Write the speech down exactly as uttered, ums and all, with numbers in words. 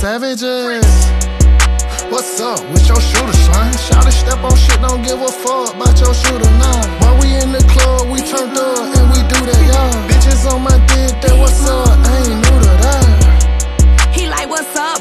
savages. What's up with your shooter, son? Shout step on shit, don't give a fuck about your shooter, nah. While we in the club, we turned up and we do that, y'all. Bitches on my dick, that what's up, I ain't new to that. He like, what's up?